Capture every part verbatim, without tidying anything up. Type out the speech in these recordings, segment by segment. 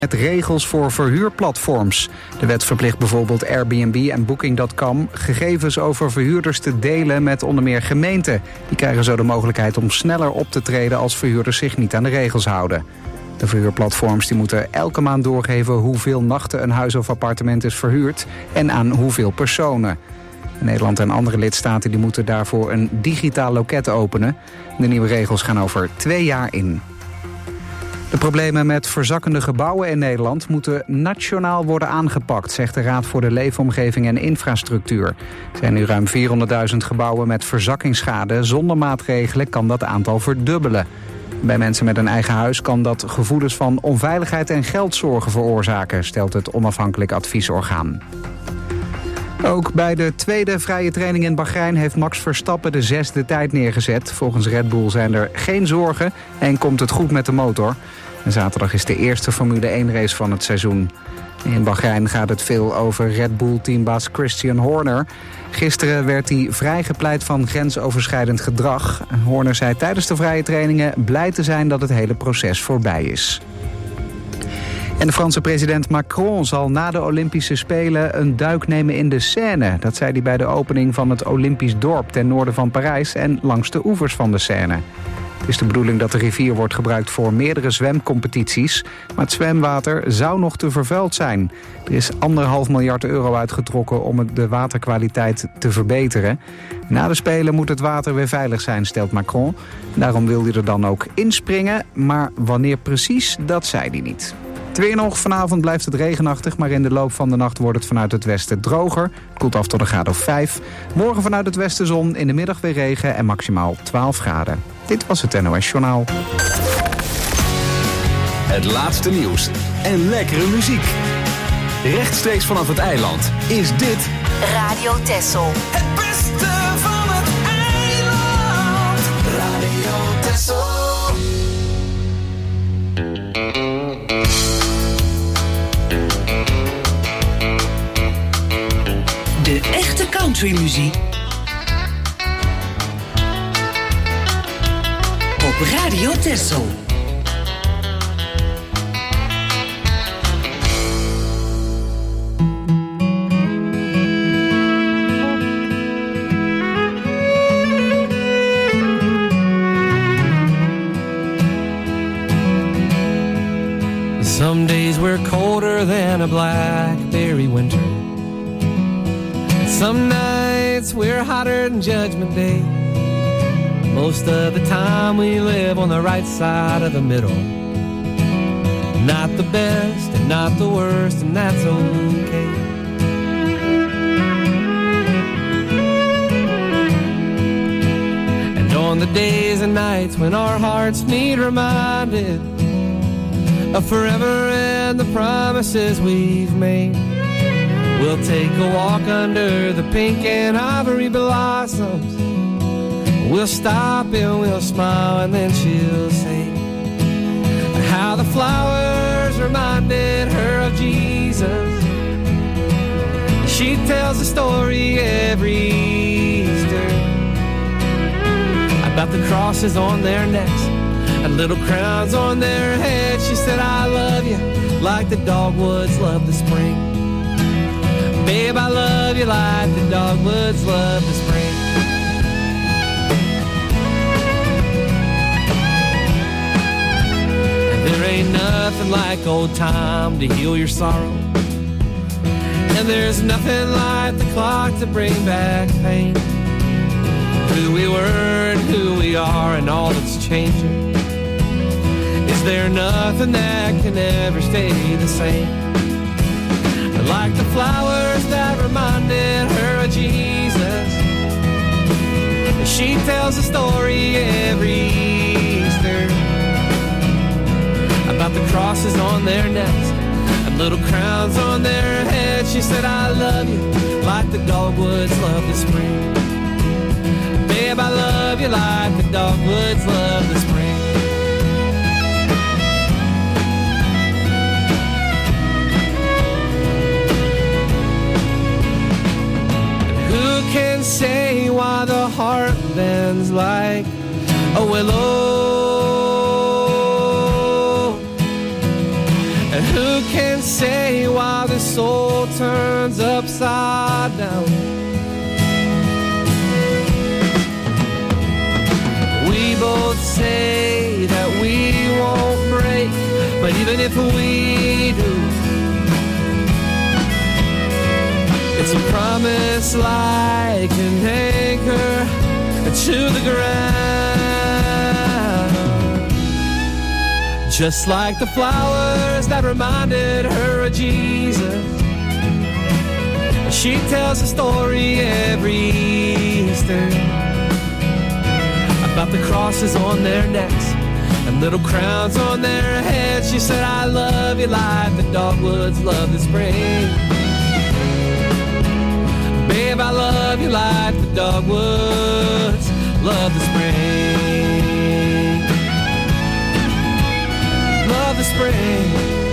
met regels voor verhuurplatforms. De wet verplicht bijvoorbeeld Airbnb en Booking punt com gegevens over verhuurders te delen met onder meer gemeenten. Die krijgen zo de mogelijkheid om sneller op te treden als verhuurders zich niet aan de regels houden. De verhuurplatforms die moeten elke maand doorgeven hoeveel nachten een huis of appartement is verhuurd en aan hoeveel personen. Nederland en andere lidstaten die moeten daarvoor een digitaal loket openen. De nieuwe regels gaan over twee jaar in. De problemen met verzakkende gebouwen in Nederland moeten nationaal worden aangepakt, zegt de Raad voor de Leefomgeving en Infrastructuur. Er zijn nu ruim vierhonderdduizend gebouwen met verzakkingsschade. Zonder maatregelen kan dat aantal verdubbelen. Bij mensen met een eigen huis kan dat gevoelens van onveiligheid en geldzorgen veroorzaken, stelt het onafhankelijk adviesorgaan. Ook bij de tweede vrije training in Bahrein heeft Max Verstappen de zesde tijd neergezet. Volgens Red Bull zijn er geen zorgen en komt het goed met de motor. En zaterdag is de eerste Formule één race van het seizoen. In Bahrein gaat het veel over Red Bull-teambaas Christian Horner. Gisteren werd hij vrijgepleit van grensoverschrijdend gedrag. Horner zei tijdens de vrije trainingen blij te zijn dat het hele proces voorbij is. En de Franse president Macron zal na de Olympische Spelen een duik nemen in de Seine. Dat zei hij bij de opening van het Olympisch dorp ten noorden van Parijs en langs de oevers van de Seine. Het is de bedoeling dat de rivier wordt gebruikt voor meerdere zwemcompetities. Maar het zwemwater zou nog te vervuild zijn. Er is anderhalf miljard euro uitgetrokken om de waterkwaliteit te verbeteren. Na de Spelen moet het water weer veilig zijn, stelt Macron. Daarom wil hij er dan ook inspringen. Maar wanneer precies, dat zei hij niet. Het weer nog. Vanavond blijft het regenachtig, maar in de loop van de nacht wordt het vanuit het westen droger. Het koelt af tot een graad of vijf. Morgen vanuit het westen zon, in de middag weer regen en maximaal twaalf graden. Dit was het N O S Journaal. Het laatste nieuws en lekkere muziek. Rechtstreeks vanaf het eiland is dit Radio Texel. Het beste van het eiland. Radio Texel. De echte countrymuziek op Radio Texel. Some days we're colder than a blackberry winter. Some nights we're hotter than Judgment Day. Most of the time we live on the right side of the middle. Not the best and not the worst, and that's okay. And on the days and nights when our hearts need reminded of forever and the promises we've made, we'll take a walk under the pink and ivory blossoms. We'll stop and we'll smile, and then she'll say how the flowers reminded her of Jesus. She tells a story every Easter about the crosses on their necks and little crowns on their heads. She said, I love you like the dogwoods love the spring. Babe, I love you like the dogwoods love the spring. There ain't nothing like old time to heal your sorrow. And there's nothing like the clock to bring back pain. Who we were and who we are and all that's changing. Is there nothing that can ever stay the same? Like the flowers that reminded her of Jesus. She tells a story every Easter about the crosses on their necks and little crowns on their heads. She said, I love you like the dogwoods love the spring. Babe, I love you like the dogwoods love the spring. Can say why the heart bends like a willow, and who you can say while this soul turns upside down. We both say that we won't break, but even if we do, it's a promise like an anchor to the ground. Just like the flowers that reminded her of Jesus, she tells a story every Easter about the crosses on their necks and little crowns on their heads. She said, I love you like the dogwoods love the spring. Babe, I love you like the dogwoods love the spring. Love the spring.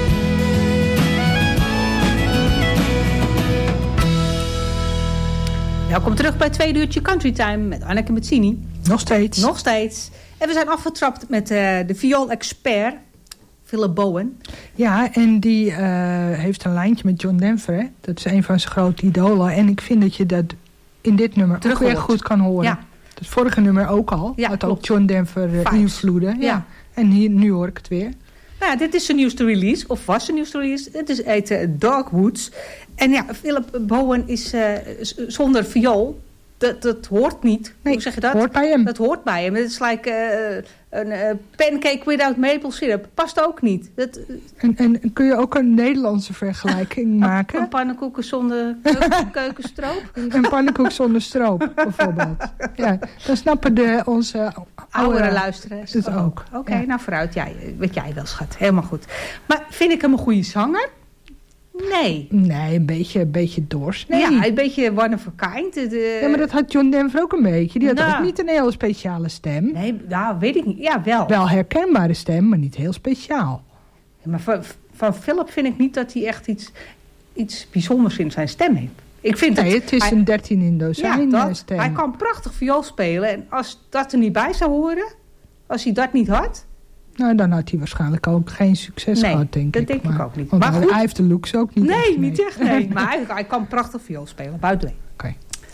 Welkom terug bij het tweede uurtje Country Time met Anneke Mezzini. Nog steeds. Nog steeds. En we zijn afgetrapt met uh, de viool-expert, Philip Bowen. Ja, en die uh, heeft een lijntje met John Denver. Hè? Dat is een van zijn grote idolen. En ik vind dat je dat in dit nummer terug ook weer goed kan horen. Ja. Het vorige nummer ook al. Ja, had klopt. ook John Denver uh, invloeden. Ja. Ja. En hier, nu hoor ik het weer. Nou ja, dit is zijn nieuwste release, of was zijn nieuwste release. Het is heet uh, Dogwoods. En ja, Philip Bowen is uh, zonder viool. Dat, dat hoort niet. Nee, hoe zeg je dat? hoort bij hem. Dat hoort bij hem. Het is like uh, een uh, pancake without maple syrup. Past ook niet. Dat, en, en kun je ook een Nederlandse vergelijking maken? Een pannenkoeken zonder keuken, keukenstroop? Een pannenkoek zonder stroop, bijvoorbeeld. Ja, dan snappen de, onze Oudere oudere luisteraars het ook. Oké, okay, ja. nou vooruit. Ja, wat jij wel, schat. Helemaal goed. Maar vind ik hem een goede zanger? Nee. Nee, een beetje, een beetje doorsnee. Ja, een beetje one of a kind. De... Ja, maar dat had John Denver ook een beetje. Die had nou. ook niet een hele speciale stem. Nee, nou, weet ik niet. Ja, wel. Wel herkenbare stem, maar niet heel speciaal. Ja, maar van, van Philip vind ik niet dat hij echt iets, iets bijzonders in zijn stem heeft. Ik vind nee, dat het is hij, een dertien in dozijn ja, dat, stem. Hij kan prachtig viool spelen. En als dat er niet bij zou horen, als hij dat niet had... Nou, dan had hij waarschijnlijk ook geen succes nee, gehad, denk dat ik. denk maar, ik ook niet. Want Maar hij, goed, hij heeft de looks ook niet nee, echt. Nee, niet echt, nee. Maar hij, hij kan prachtig viool spelen, buiten. Oké.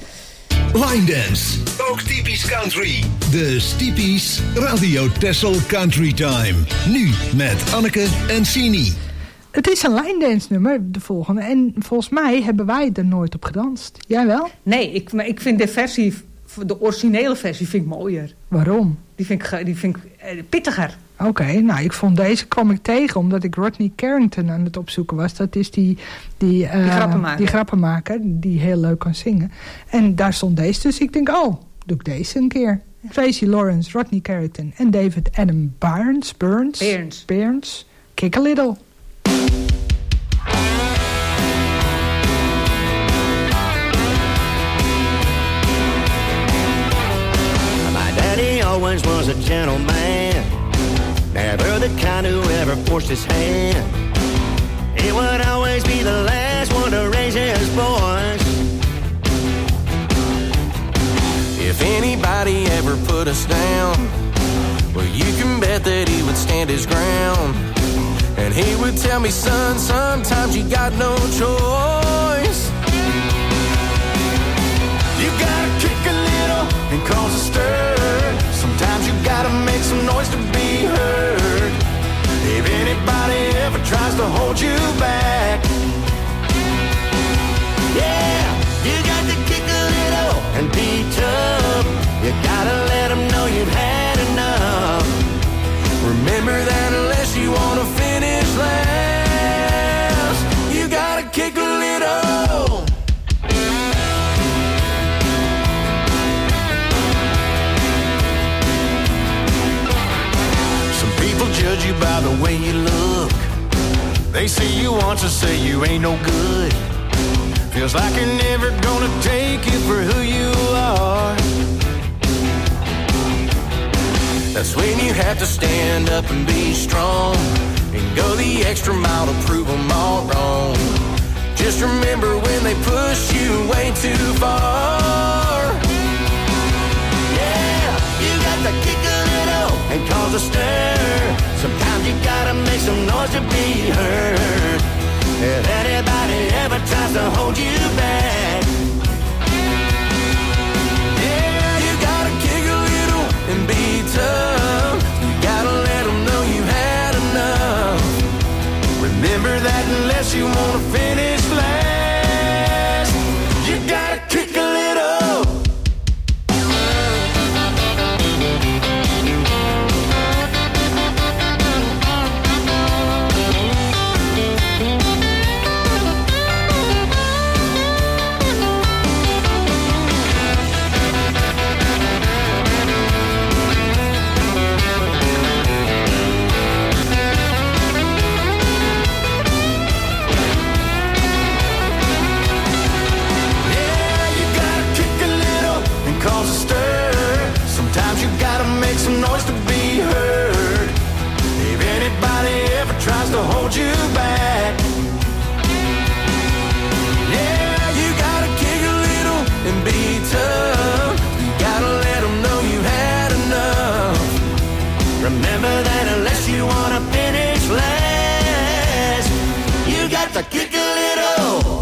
Okay. Line Dance, ook typisch country. De Stiepies Radio Tessel Country Time. Nu met Anneke en Sini. Het is een line dance nummer, de volgende. En volgens mij hebben wij er nooit op gedanst. Jij wel? Nee, ik, maar ik vind de versie, de originele versie vind ik mooier. Waarom? Die vind ik, die vind ik eh, pittiger. Oké, okay, nou ik vond deze kwam ik tegen omdat ik Rodney Carrington aan het opzoeken was. Dat is die, die, uh, die, grappenmaker. die grappenmaker die heel leuk kan zingen. En daar stond deze, dus ik denk, oh, doe ik deze een keer. Ja. Tracy Lawrence, Rodney Carrington en David Adam Burns. Burns. Burns. Burns. Kick a little. Daddy always was a gentleman, never the kind who ever forced his hand. He would always be the last one to raise his voice. If anybody ever put us down, well, you can bet that he would stand his ground. And he would tell me, son, sometimes you got no choice. You gotta kick a little and cause a stir. Sometimes you gotta make some noise to be heard. If anybody ever tries to hold you back, yeah, you got to kick a little and be tough. You gotta let them know you've had enough. Remember that unless you wanna finish last, you gotta kick a little. Judge you by the way you look. They see you once and say you ain't no good. Feels like you're never gonna take it for who you are. That's when you have to stand up and be strong and go the extra mile to prove them all wrong. Just remember when they push you way too far. Yeah, you got to kick a little and cause a stir. Sometimes you gotta make some noise to be heard. If anybody ever tries to hold you back, yeah, you gotta kick a little and be tough. You gotta let them know you had enough. Remember that unless you wanna finish last, you gotta kick a little. Some noise to be heard. If anybody ever tries to hold you back, yeah, you gotta kick a little and be tough. You gotta let them know you had enough. Remember that unless you wanna finish last, you got to kick a little.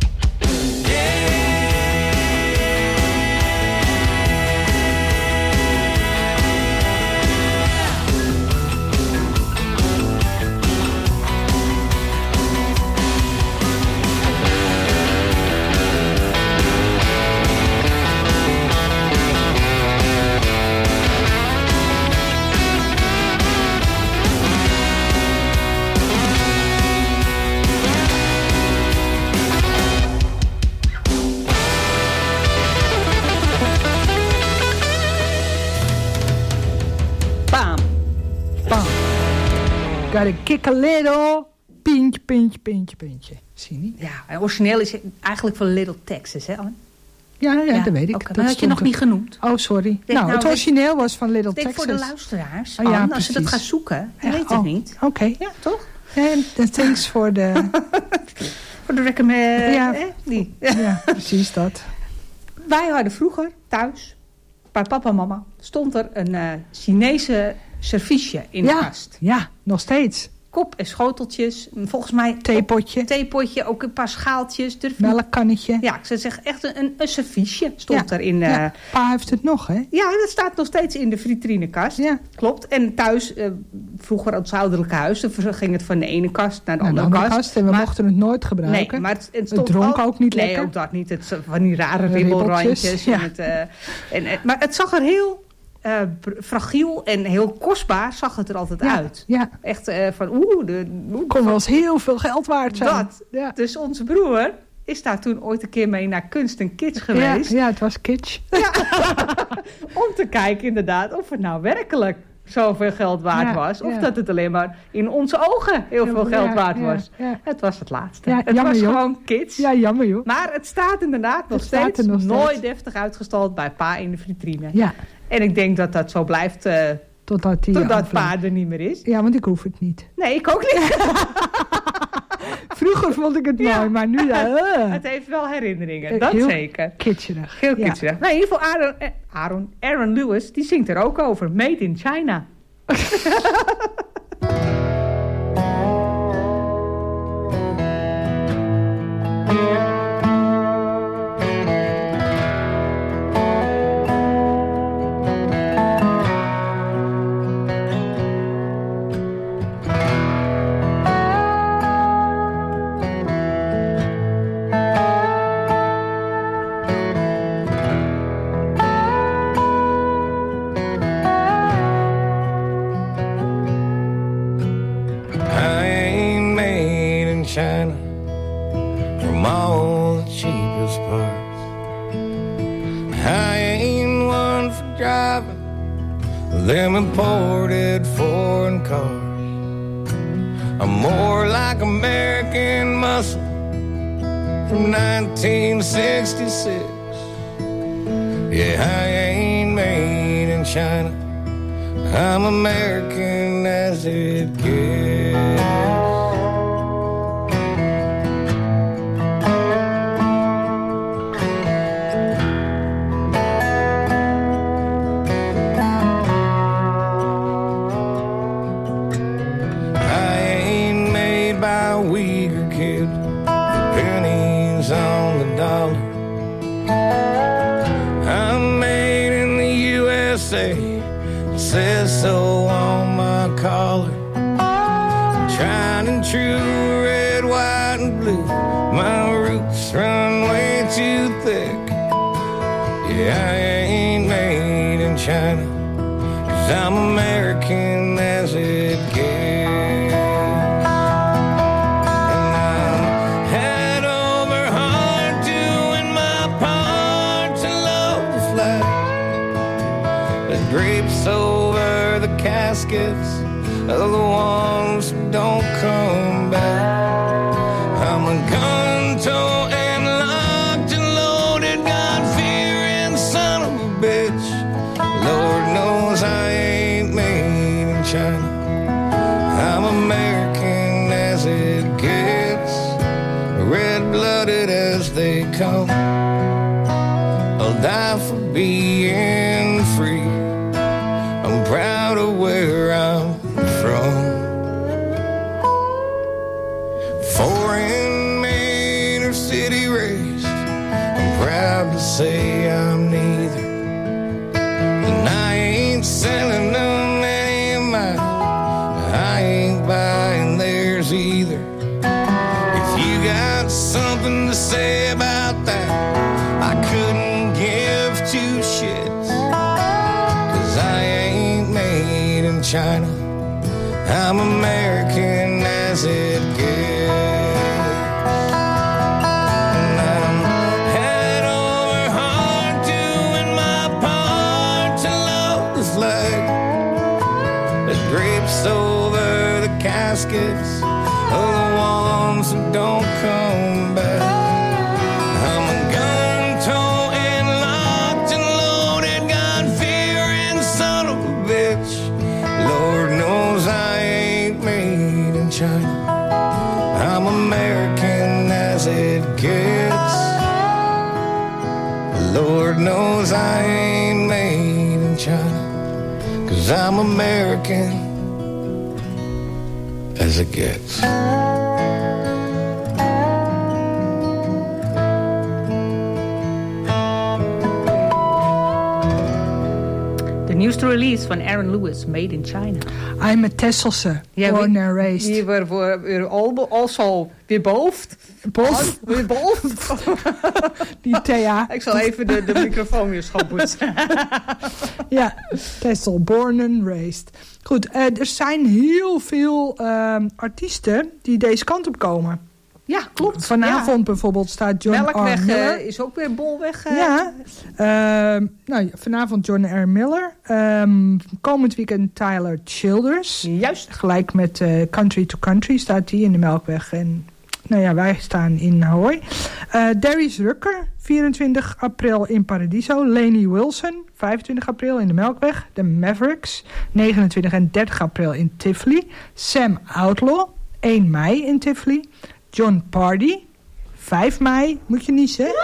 Gotta kick a little. Pintje, pintje, pintje, pintje. Zie je niet? Ja, en origineel is het eigenlijk van Little Texas, hè? Ja, ja, ja, dat weet ik. Okay. Dat had je nog niet genoemd. Oh, sorry. Denk, nou, nou, het origineel was van Little denk Texas. voor de luisteraars, oh, ja, Anne, als je dat gaat zoeken. Je ja, weet het oh, niet. Oké. Okay. Ja, toch? En thanks voor de... voor de recommend... Ja. Eh, die. ja, precies dat. Wij hadden vroeger thuis, bij papa en mama, stond er een uh, Chinese serviesje in ja, de kast. Ja, nog steeds. Kop en schoteltjes. Volgens mij... Theepotje. Theepotje, ook een paar schaaltjes. Melkkannetje. Ja, ik zou zeggen, echt een, een serviesje stond ja. erin. Uh, ja. Pa heeft het nog, hè? Ja, dat staat nog steeds in de vitrinekast. Ja. Klopt. En thuis, uh, vroeger het ouderlijke huis, dan ging het van de ene kast naar de naar andere, de andere kast. kast. En we maar, mochten het nooit gebruiken. Nee, maar het, het, stond het dronk al, ook niet nee, lekker. Nee, ook dat niet. Het, van die rare ribbelrandjes. Ja. En het, uh, en, en, maar het zag er heel... Uh, fragiel en heel kostbaar zag het er altijd ja, uit. Ja. Echt uh, van oeh... de oeh, kon wel eens heel veel geld waard zijn. Dat. Ja. Dus onze broer is daar toen ooit een keer mee naar Kunst en Kitsch geweest. Ja, ja het was kitsch. Ja. Om te kijken inderdaad of het nou werkelijk zoveel geld waard ja, was. Of ja. dat het alleen maar in onze ogen heel veel geld ja, waard was. Ja, ja. Het was het laatste. Ja, het jammer, was joh. gewoon kitsch. Ja, jammer joh. Maar het staat inderdaad nog het steeds nog steeds. nooit deftig uitgestald bij pa in de vitrine. Ja. En ik denk dat dat zo blijft uh, totdat, die totdat pa er niet meer is. Ja, want ik hoef het niet. Nee, ik ook niet. Vroeger vond ik het mooi, ja. maar nu... Ja, uh. Het heeft wel herinneringen, dat heel zeker. Kitscherig. Heel ja. kitscherig. Nou, in ieder geval Aaron, eh, Aaron, Aaron Lewis, die zingt er ook over. Made in China. China from all the cheapest parts. I ain't one for driving them imported foreign cars. I'm more like American muscle from nineteen sixty-six. Yeah, I ain't made in China. I'm American as it gets. kid, pennies on the dollar. I'm made in the U S A, it says so on my collar. Tried and true, red, white, and blue. My roots run way too thick. Yeah, I ain't made in China, 'cause I'm American as it gets. And I'm head over heart doing my part to love the flag. The drapes over the caskets of the ones who don't come back. I'm a gun-toting and locked and loaded, God-fearing son of a bitch. Lord knows I ain't made in China. I'm American as it gets, red-blooded as they come. I'll die for being free. I'm proud of where I'm from. Foreign made or city raised, I'm proud to say I'm neither. And I ain't selling them any of mine, I ain't buying theirs either. If you got something to say about that, I couldn't give two shits, 'cause I ain't made in China. I'm American as it gets. And I'm head over heart doing my part to love the flag. The drapes over the caskets of the ones who don't come back. I'm a gun-toting, locked and loaded, God-fearing son of a bitch. Lord knows I ain't made in China. I'm American as it gets. Lord knows I ain't made in China, 'cause I'm American as it gets. De nieuwste release van Aaron Lewis, Made in China. I'm a Tesselse, Ja, born we- and raised. Die were, were, were al- also weer boofd. Bof. Weer boofd. Die Thea. Ik zal even de, de microfoon weer schoonpoetsen. Ja, Tessel, born and raised. Goed, eh, er zijn heel veel ehm, artiesten die deze kant op komen. Ja, klopt. Vanavond Ja. bijvoorbeeld staat John Melkweg R. Miller. eh, is ook weer bolweg. eh. Ja, ehm, nou, ja, vanavond John R. Miller. Ehm, komend weekend Tyler Childers. Juist. Gelijk met eh, Country to Country staat die in de Melkweg. En nou ja, wij staan in Ahoy. Eh Darius Rucker, vierentwintig april in Paradiso. Lainey Wilson, vijfentwintig april in de Melkweg. De Mavericks, negenentwintig en dertig april in Tivoli. Sam Outlaw, één mei in Tivoli. John Pardy, vijf mei. Moet je niet zeggen?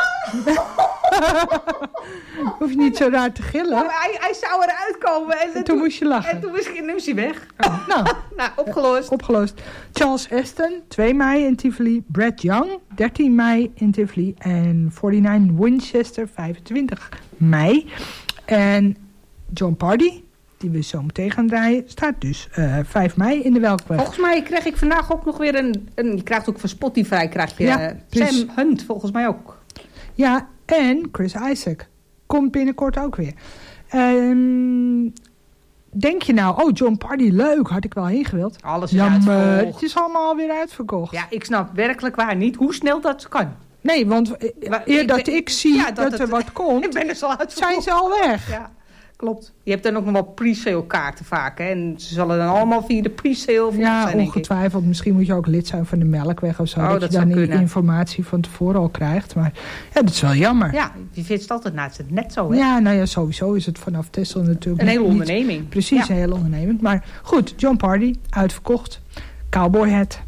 Hoef je niet zo raar te gillen. Nou, hij, hij zou eruit komen. En, En toen moest je lachen. En toen was ik, nu is hij weg. Oh, nou, Nou, opgelost. opgelost. Charles Aston, twee mei in Tivoli. Brad Young, dertien mei in Tivoli. En negenenveertig Winchester, vijfentwintig mei. En John Pardy, die we zo meteen gaan draaien, staat dus uh, vijf mei in de Melkweg. Volgens mij kreeg ik vandaag ook nog weer een... een je krijgt ook van Spotify, krijg je Ja, eh, precies. Sam Hunt, volgens mij ook. Ja, en Chris Isaac. Komt binnenkort ook weer. Um, denk je nou, oh, John Pardy, leuk, had ik wel heen gewild. Alles is Jammer, uitverkocht. het is allemaal alweer uitverkocht. Ja, ik snap werkelijk waar niet hoe snel dat kan. Nee, want eh, Maar eer ik dat ben- ik zie ja, dat, dat er het- wat komt, Ik ben dus al uitverkocht. zijn ze al weg. Ja, klopt. Je hebt dan ook nog wel pre-sale kaarten vaak. Hè? En ze zullen dan allemaal via de pre-sale van Ja, zijn, denk ik. ongetwijfeld. Misschien moet je ook lid zijn van de Melkweg of zo. Oh, dat, dat je dan zou die kunnen. informatie van tevoren al krijgt. Maar ja, dat is wel jammer. Ja, je vindt het altijd naast het net zo, hè? Ja, nou ja, sowieso is het vanaf Texel natuurlijk Een hele niet- onderneming. Precies, Ja. een hele onderneming. Maar goed, John Pardy, uitverkocht. Cowboy hat.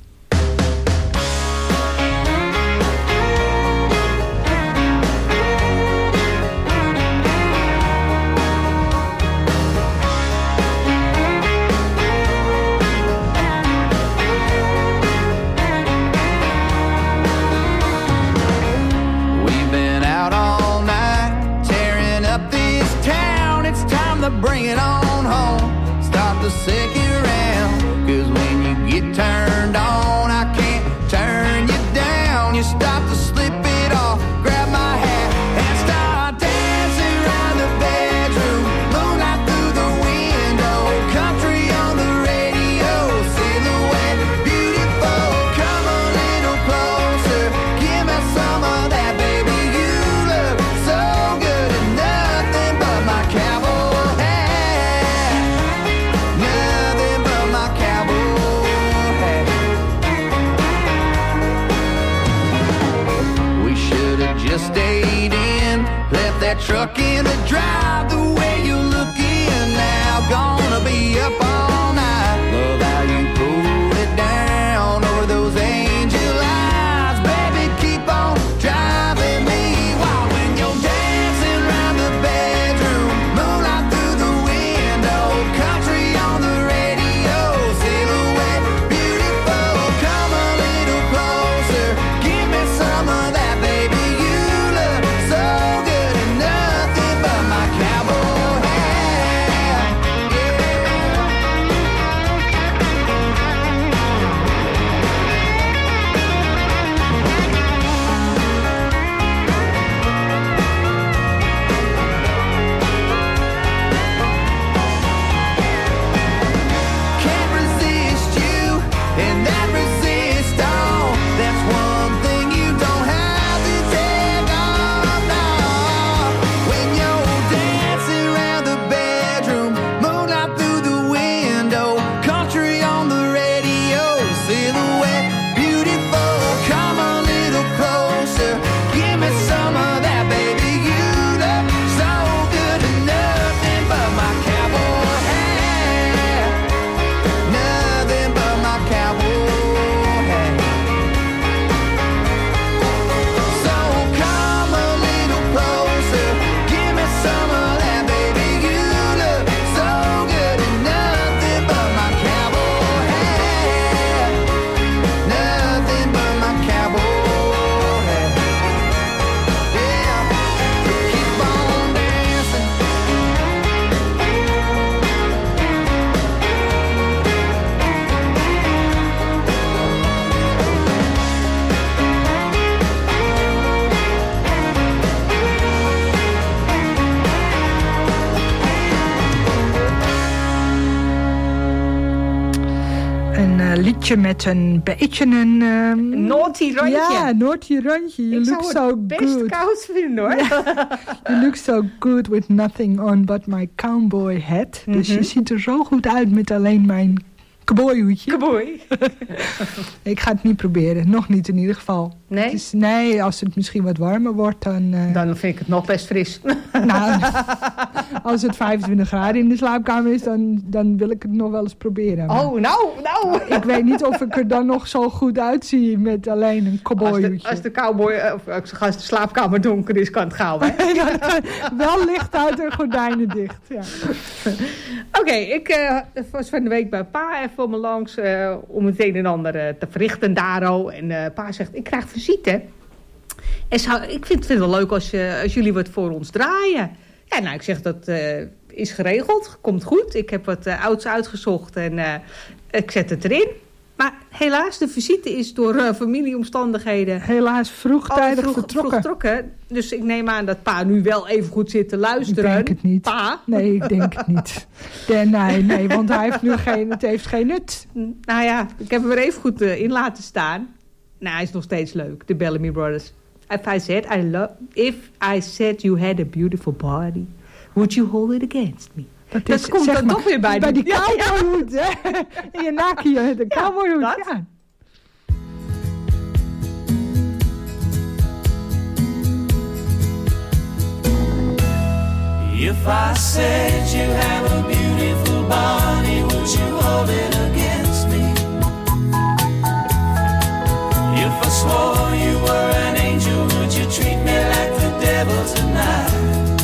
truck in the drive, the way you're looking now. Gonna be up all night. Love how you pull it down over those angel eyes. Baby, keep on driving me wild when you're dancing around the bedroom. Moonlight through the window. Country on the radio. Silhouette beautiful. Come a little closer. Give me some of that, baby. You look so good and nothing but my cowboy hat. Can't resist you, and that resist all. That's one thing you don't have to take off, no. When you're dancing around the bedroom, moonlight through the window, country on the radio, silhouette beautiful. Come a little closer, give me some of that, baby. You look so good and nothing but my cowboy hat. Nothing but my cowboy hat. So come a little closer, give me some of that, baby. You look so good and nothing but my cowboy hat. Nothing but my cowboy hat. Yeah, keep on dancing. Een eh, liedje met een beetje een... ehm, Naughty randje. Ja, naughty randje. You Ik look zou so het best good. koud vinden, hoor. You look so good with nothing on but my cowboy hat. Dus je ziet er zo goed uit met alleen mijn cowboyhoedje. Cowboy. Ik ga het niet proberen. Nog niet in ieder geval. Nee? Het is, nee, als het misschien wat warmer wordt, dan... eh, Dan vind ik het nog best fris. nou, als het vijfentwintig graden in de slaapkamer is, dan, dan wil ik het nog wel eens proberen. Maar Oh, nou, nou. ik weet niet of ik er dan nog zo goed uitzie met alleen een Als de, cowboyhoedje. als de cowboy, eh, of eh, als de slaapkamer donker is, kan het gauw, hè? Wel licht uit en gordijnen dicht. Ja. Oké, ik eh, was van de week bij pa even om me langs eh, om het een en ander eh, te verrichten daarom. En eh, pa zegt, ik krijg visite. En zou, ik vind het wel leuk als, je, als jullie wat voor ons draaien. Ja, nou, ik zeg, dat eh, is geregeld, komt goed. Ik heb wat eh, ouds uitgezocht en eh, ik zet het erin. Maar helaas, de visite is door uh, familieomstandigheden... Helaas vroegtijdig vroeg, vertrokken. vroeg vertrokken. Dus ik neem aan dat pa nu wel even goed zit te luisteren. Ik denk het niet. Pa? Nee, ik denk het niet. De, nee, nee, want hij heeft nu geen, het heeft geen nut. Nou ja, ik heb hem er even goed uh, in laten staan. Nou, hij is nog steeds leuk, de Bellamy Brothers. If I said, I love, if I said you had a beautiful body, would you hold it against me? Dat, Dat is, komt zeg dan maar, toch weer bij bij die- die Ja, ja. cowboyhoed, hè? In je naki, de Ja, cowboyhoed. dat. Ja. If I said you have a beautiful body, would you hold it against me? If I swore you were an angel, would you treat me like the devil tonight?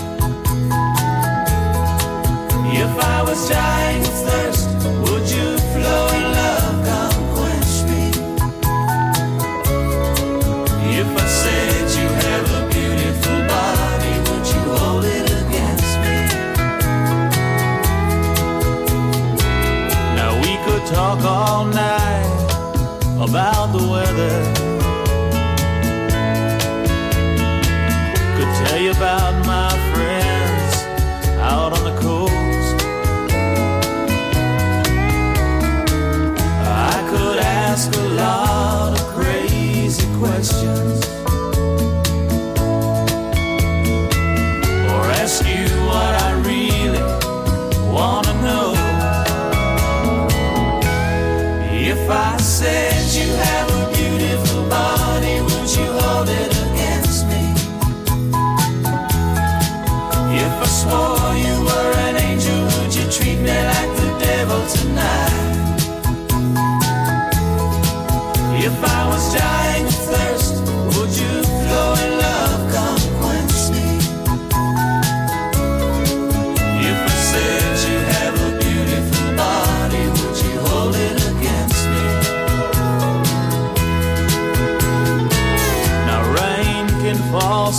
If I was dying of thirst, would you flow in love, come quench me? If I said you have a beautiful body, would you hold it against me? Now we could talk all night about the weather. Could tell you about my friends out on the coast. I could ask a lot of crazy questions, or ask you what I really want to know. If I said you have a beautiful body, would you hold it against me?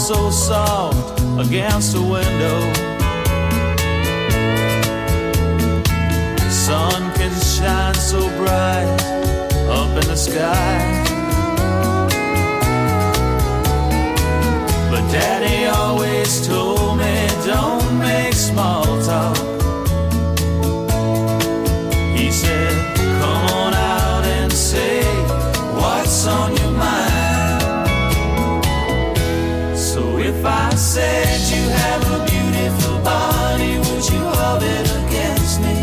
so soft against the window. The sun can shine so bright up in the sky. But Daddy always told me, don't make small talk. He said, come on out and say what's on your mind. So if I said you have a beautiful body, would you hold it against me?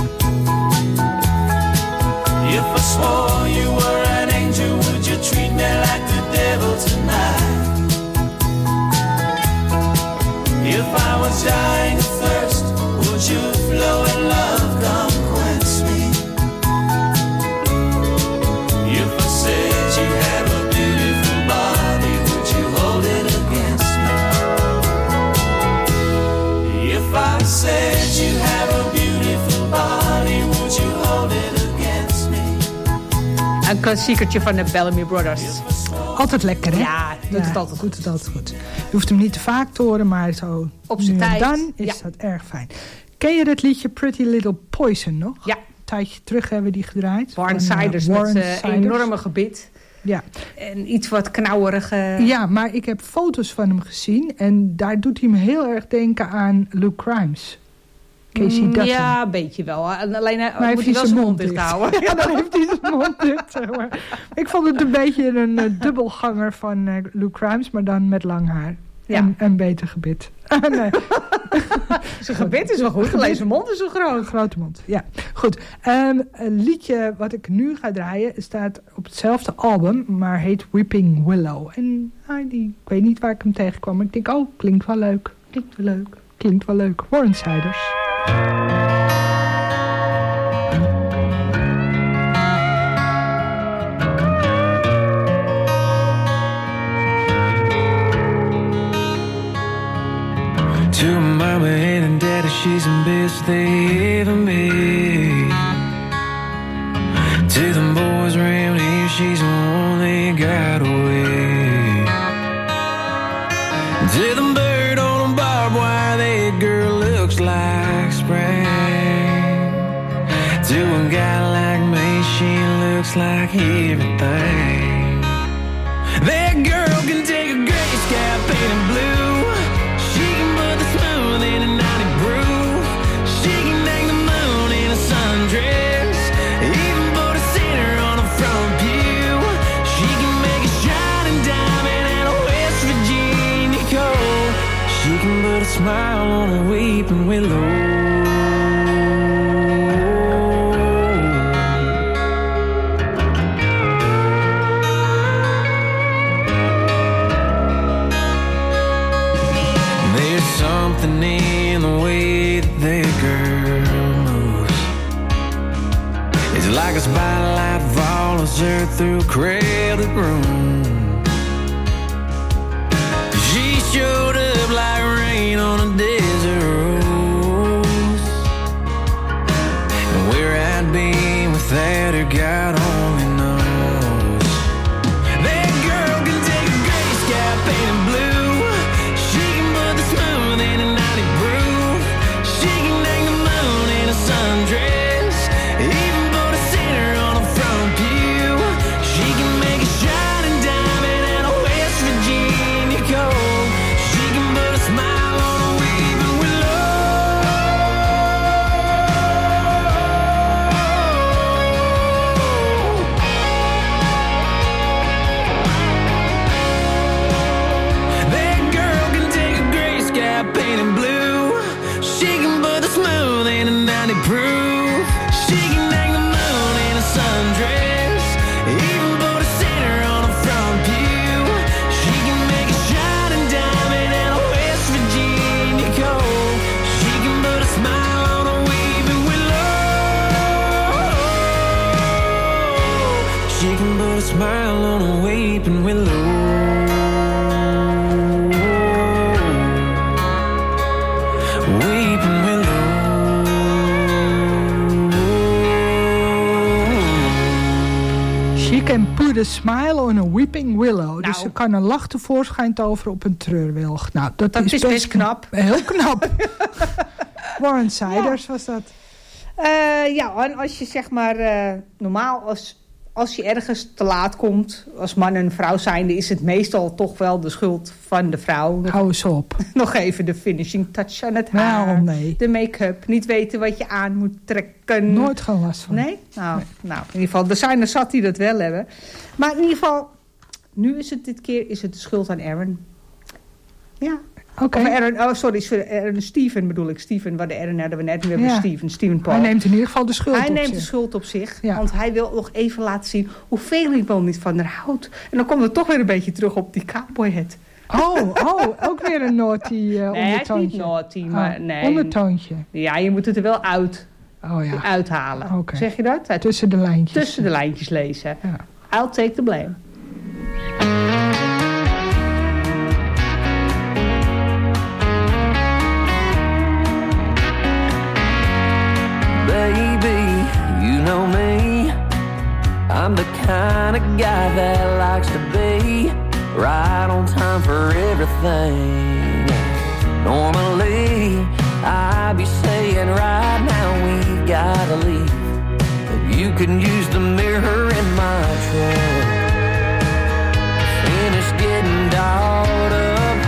If I swore you were an angel, would you treat me like the devil tonight? If I was dying of thirst, would you flow in love, come quench me? If I said you have a beautiful body, would you hold it against me? If I said you have a beautiful body, would you hold it against me? Een klassiekertje van de Bellamy Brothers. Altijd lekker, hè? Ja, doet ja, het altijd doet het altijd goed. Je hoeft hem niet te vaak te horen, maar zo op zijn tijd. Dan is ja. dat erg fijn. Ken je het liedje Pretty Little Poison nog? Ja. Een tijdje terug hebben we die gedraaid. Warren Siders met zijn enorme gebit. Ja. En iets wat knauwerige... Ja, maar ik heb foto's van hem gezien. En daar doet hij me heel erg denken aan Luke Grimes. Casey Dutton. Ja, een beetje wel. Alleen maar moet heeft hij wel zijn mond dicht houden. Ja, dan heeft hij zijn mond dicht. Zeg maar. Ik vond het een beetje een uh, dubbelganger van uh, Luke Grimes, maar dan met lang haar. Ja. En een beter gebit. nee. Zijn gebit is wel goed, alleen zijn mond is zo groot. Grote mond, ja. Goed. Um, een liedje wat ik nu ga draaien staat op hetzelfde album, maar heet Weeping Willow. En uh, die, ik weet niet waar ik hem tegenkwam, maar ik denk, oh, klinkt wel leuk. Klinkt wel leuk. Klinkt wel leuk. Warren Siders. To mama and daddy, she's the best they ever made. To the boys around here, she's the one they got away. To the bird on the barbed wire, that girl looks like spring. To a guy like me, she looks like everything. That girl can take a gray sky painted blue. Put a smile on a weeping willow. There's something in the way that that girl moves. It's like a spotlight follows her through a crowded room. She showed up like rain on a desert rose. And where I'd be without her, God only knows. That girl can take a gray sky painted blue. She can put the smooth in a ninety groove. She can hang the moon in a sundress. Even put a sinner on a front pew. She can make a shining diamond out of West Virginia coal. She can with a smile on a weeping willow. Nou. Dus ze kan een lach tevoorschijn toveren op een treurwilg. Nou, dat, Dat is, is best knap. Heel knap. Warren Siders was dat. Uh, ja, en als je zeg maar... Uh, normaal als, als je ergens te laat komt... als man en vrouw zijnde... is het meestal toch wel de schuld van de vrouw. Hou eens op. Nog even de finishing touch aan het haar. Nou, nee. De make-up. Niet weten wat je aan moet trekken. Nooit geen last van. Nee? Nou, nee. nou, in ieder geval, er zijn er zat die dat wel hebben. Maar in ieder geval... Nu is het dit keer is het de schuld aan Aaron. Ja. Oké. Okay. Aaron, oh, sorry, sorry Aaron, Steven bedoel ik. Steven, waar de Aaron hadden we net. Nu hebben we Ja. Steven, Steven Paul. Hij neemt in ieder geval de schuld Hij op neemt zich. de schuld op zich. Ja. Want hij wil nog even laten zien hoeveel hij wel niet van haar houdt. En dan komt het toch weer een beetje terug op die cowboyhead. Oh, oh, ook weer een naughty uh, Nee, hij is ondertoontje. niet naughty, maar Oh, nee. Ondertoontje. Ja, je moet het er wel uit, Oh ja. uithalen. Oké. Zeg je dat? Uit- Tussen de lijntjes. tussen de lijntjes lezen. Ja. I'll take the blame. Baby, you know me. I'm the kind of guy that likes to be right on time for everything. Normally, I'd be saying right now we gotta leave, but you can use the mirror in my truck. Finish getting dolled up,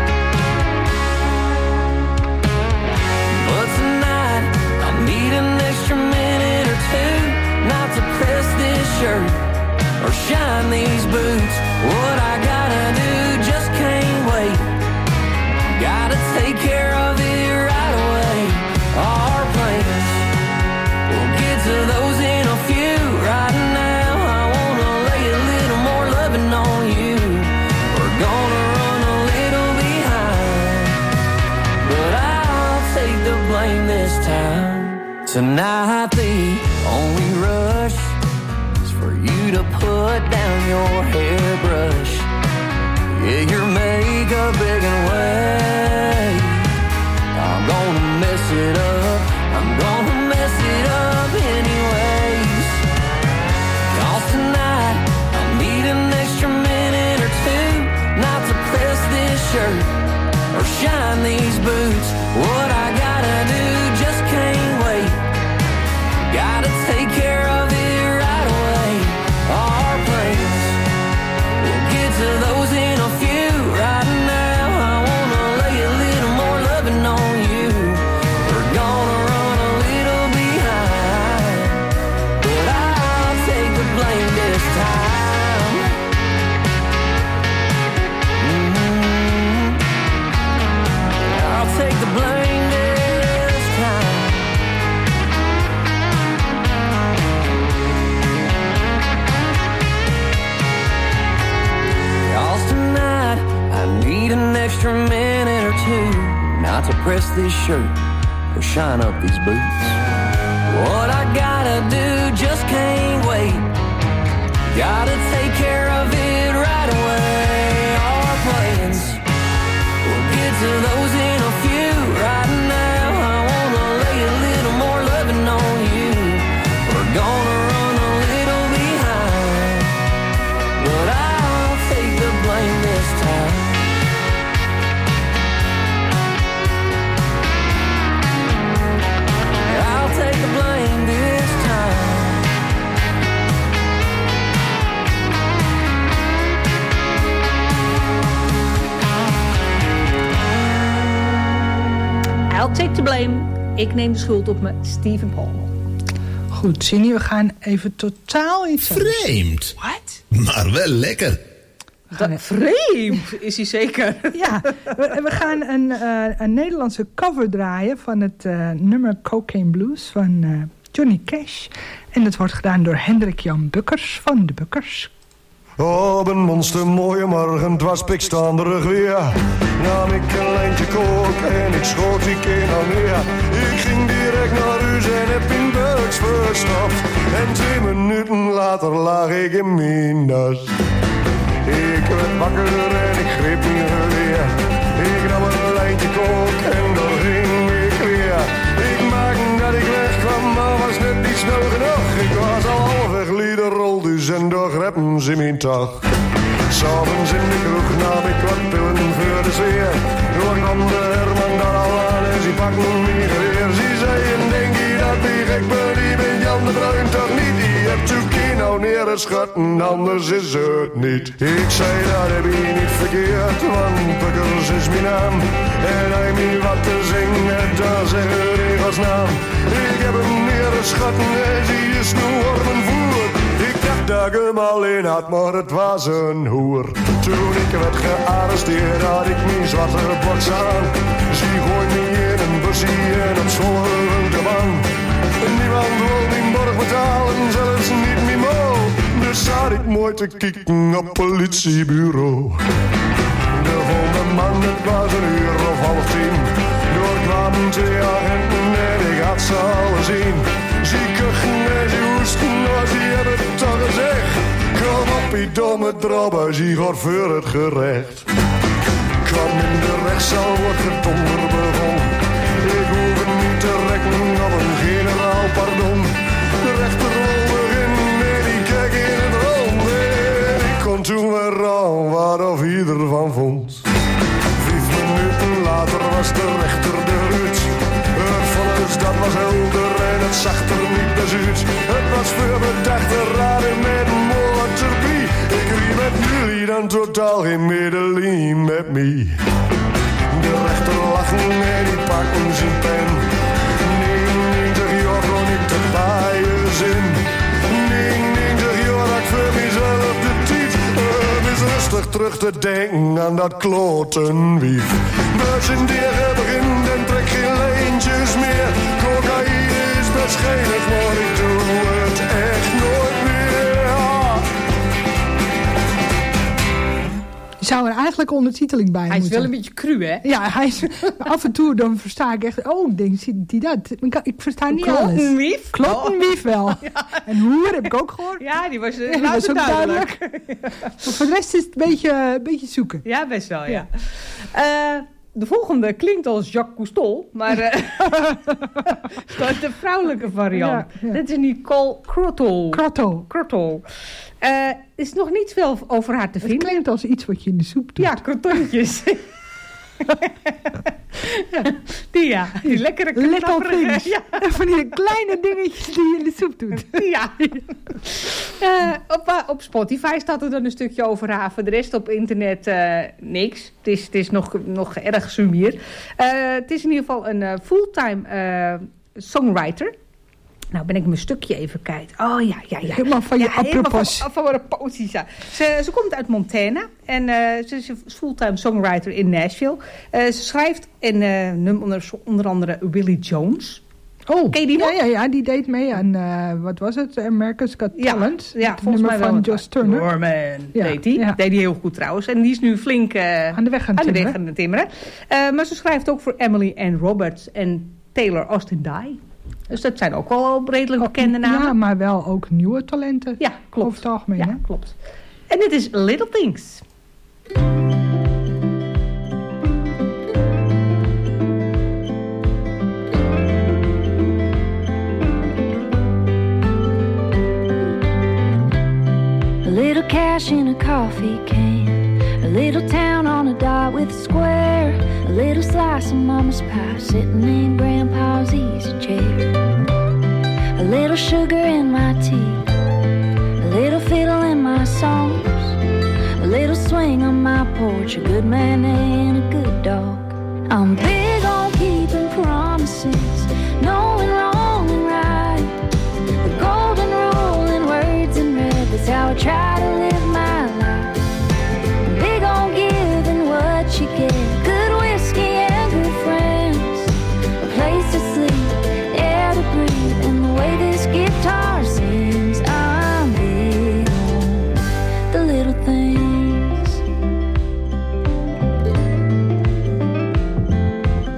but tonight I need an extra minute or two, not to press this shirt or shine these boots. What I gotta do just can't wait. Gotta take care of it right away. Our plans, we'll get to those in a few. Right now I wanna lay a little more loving on you. We're gonna run a little behind, but I'll take the blame this time. Tonight the only rush is for you to put down your hairbrush. Yeah, your makeup big and wet. I'm gonna mess it up. I'm gonna mess it up anyways. 'Cause tonight I need an extra minute or two, not to press this shirt or shine these boots. What I gotta do just can't wait. Gotta take care of it right away. Our plans, we'll get to those in a few. Right now I wanna lay a little more loving on you. We're gonna run a little behind, but I'll take the blame this time. Mm-hmm. I'll take the blame this time. Cause tonight I need an extra minute or two, not to press this shirt or shine up these boots. What I gotta do just can't wait. Gotta take care of it right away. Our plans, we'll get to those in a few. Right now I wanna lay a little more loving on you. We're gonna run a little behind, but I'll take the blame this time. I'll take the blame this time. I'll take the blame. Ik neem de schuld op me, Steven Paul. Goed, Cindy, we gaan even totaal iets anders. Vreemd. What? Maar wel lekker. Dat, vreemd is hij zeker. Ja, we, we gaan een, uh, een Nederlandse cover draaien van het uh, nummer Cocaine Blues van uh, Johnny Cash. En dat wordt gedaan door Hendrik Jan Bukkers van de Bukkers. Op een monstermooie morgen, het was pikstanderig weer. Nam ik een lijntje kook en ik schoot die keer naar neer. Ik ging direct naar huis en heb in Buks verstopt. En twee minuten later lag ik in mijn das. Ik werd wakker en ik greep mijn geweer. Ik nam een lijntje kook en daar ging ik weer. Ik maakte dat ik wegkwam, maar was net niet snel genoeg. Ik was al halfweg liederol, dus en door hebben ze mijn dag. S'avonds in de kroeg nam ik wat pillen voor de sfeer. Door kwam de Herman daar al aan en ze pakten me geweer. Ze zeiden, denk je dat ik gek ben, die ben Jan de Bruin toch niet? Die hebt zo'n kind nou neer te schatten, anders is het niet. Ik zei, dat heb je niet verkeerd, want Pukkers is mijn naam. En hij mij wat te zingen, daar zeggen regels naam. Ik heb hem neer te schatten en zie is nu ormen voer. Ik dacht dat ik hem alleen had, maar het was een hoer. Toen ik werd gearresteerd, had ik mijn zwarte box aan. Ze gooit me in een bussie en op zwolle de man. Niemand wil mijn borg betalen, zelfs niet mijn mo. Dus zat ik mooi te kijken op politiebureau. De volgende man, het was een uur of half tien. Door kwamen twee agenten en ik had ze alle zien. Ze kuchen en ze hoesten, maar ze hebben het toch gezegd. Kom op, die domme drabber, ze gaat voor het gerecht. Kwam in de rechtszaal, wordt gedonder begon. Ik hoef het niet te rekken op een generaal pardon. De rechter wilde beginnen en die keek in het rond. En ik kon toen weer aan wat of ieder van vond. Vijf minuten later was de rechter de Ruud. Het vonnis dat was helder en het zag er niet best uit. Het was voor bedachte raden met een moordterpie. Ik riep met jullie dan totaal geen medelijden met me. De rechter lachen en die pakken zijn pen. negenennegentig jaar kon ik te baaien zin. negenennegentig jaar had ik voor mezelf de tijd. Het is rustig terug te denken aan dat klotenwief. Beurs in dieren begint en trek geen lijntjes meer. Cocaïne is best schijnig, maar ik doe het echt nooit meer. Je zou er eigenlijk ondertiteling bij Hij is moeten. wel een beetje cru, hè? Ja, hij is, af en toe dan versta ik echt... Oh, ik denk, ziet hij dat? Ik, kan- ik versta niet alles. Klottenwief? Klottenwief wel. Ja. En hoer heb ik ook gehoord. Ja, die was, uh, Ja, dat is ook duidelijk. duidelijk. Maar voor de rest is het een beetje, een beetje zoeken. Ja, best wel, ja. Uh, de volgende klinkt als Jacques Cousteau, maar uh, dat is de vrouwelijke variant. Ja, ja. Dit is Nicole Crotto. Crotto. Crotto. Uh, er is nog niet veel over haar te Het vinden. klinkt als iets wat je in de soep doet. Ja, crotontjes. Die ja, die lekkere Little knapperige. things. Ja. Van die kleine dingetjes die je in de soep doet. Ja. Uh, op, uh, op Spotify staat er dan een stukje over haar. Voor de rest op internet uh, niks. Het is, het is nog, nog erg sumier. Uh, het is in ieder geval een uh, fulltime uh, songwriter. Nou ben ik mijn stukje even kwijt. Oh ja, ja, ja. Helemaal van je ja, helemaal apropos. Van, van mijn poties, ja. Ze, ze komt uit Montana. En uh, ze is een fulltime songwriter in Nashville. Uh, ze schrijft in uh, onder, onder andere Willie Jones. Oh, ken je die nog? ja, ja, ja, die deed mee aan, uh, wat was het? America's Got Talent. Ja, ja het volgens nummer mij van wel. Josh Turner. Norman Ja, deed hij. ja. Deed hij heel goed trouwens. En die is nu flink uh, Aan de weg aan het aan de weg timmeren. aan het timmeren. Uh, maar ze schrijft ook voor Emily Ann Roberts en Taylor Austin Dye. Dus dat zijn ook wel redelijk bekende namen. Ja, maar wel ook nieuwe talenten. Ja, klopt. Over het algemeen, Ja, hè? klopt. En dit is Little Things. A little cash in a coffee can, a little town on a dot with a square, a little slice of mama's pie sitting in grandpa's easy chair, a little sugar in my tea, a little fiddle in my songs, a little swing on my porch, a good man and a good dog. I'm big on keeping promises, knowing wrong and right, the golden rule in words and red, that's how I try to live my life. I'm big on giving what you get, good whiskey and good friends, a place to sleep, air to breathe, and the way this guitar sings. I'm big on the little things.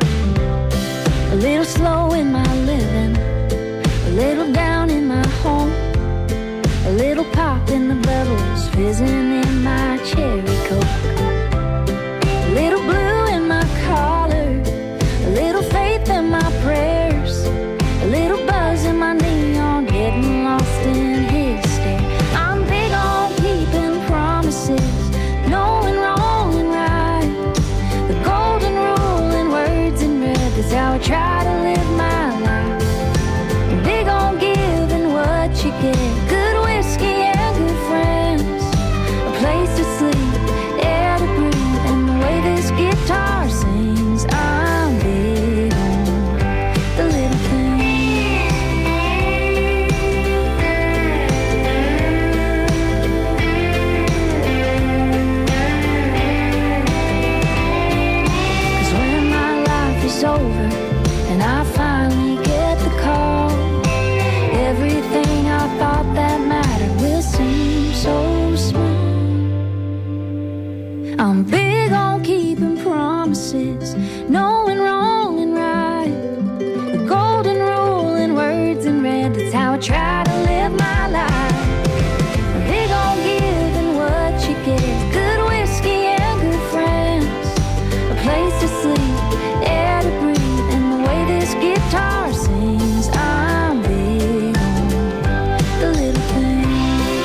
I'm big on keeping promises, knowing wrong and right. The golden rule in words in red, that's how I try to live my life. I'm big on giving what you get, good whiskey and good friends, a place to sleep, air to breathe, and the way this guitar sings. I'm big on the little things.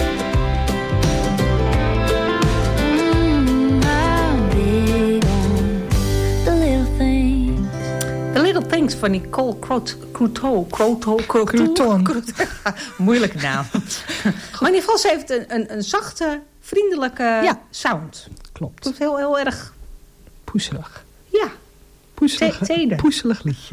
Mm, I'm big on the little things. The Little Things van Nicole Crouton. Crouton. Moeilijke naam. Maar in ieder geval, ze heeft een, een, een zachte, vriendelijke Ja. sound. Klopt. Het is heel, heel erg... Poeselig. Ja. Poeselig, Te- teder. poeselig liedje.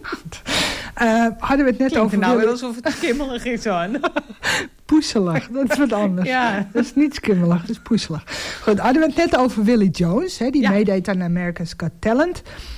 uh, hadden we het net Klinkt over... nou Willy- weer alsof het kimmelig is aan. Poeselig, dat is wat anders. Ja. Dat is niet skimmelig, dat is poeselig. Goed, hadden we het net over Willie Jones, hè, die Ja. meedeed aan America's Got Talent.